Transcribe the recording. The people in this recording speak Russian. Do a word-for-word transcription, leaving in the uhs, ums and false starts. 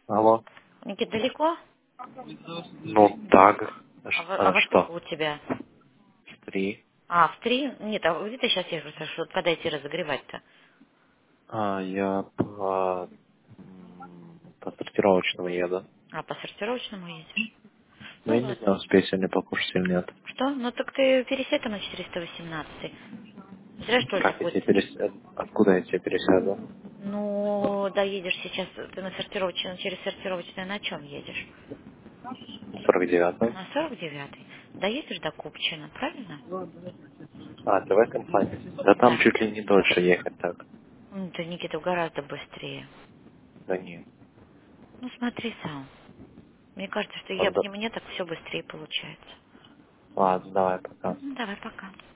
Алло. Никит, далеко? Ну, так. А А ш- во, а а во сколько что? у тебя? Три. А, в три? Нет, а где ты сейчас едешь? Что, когда идти разогревать-то? А, я по, м, по сортировочному еду. А, по сортировочному едешь? Ну, Ну я не ладно. знаю, успею сегодня покушать или нет. Что? Ну так ты пересядь там на четыреста восемнадцать. Зря что ли Как я будет. тебе пересяду? Откуда я тебе пересяду? Ну, доедешь сейчас, ты на сортировочную, через сортировочную на чем едешь? сорок девятый. На сорок девятый. Доедешь до Купчино, правильно? А, ты в этом плане? Да там Да. чуть ли не дольше ехать так. Ну, да, Никита, гораздо быстрее. Да нет. Ну, смотри сам. Мне кажется, что я, Ладно, мне, мне так все быстрее получается. ладно, давай, пока. Ну, давай, пока.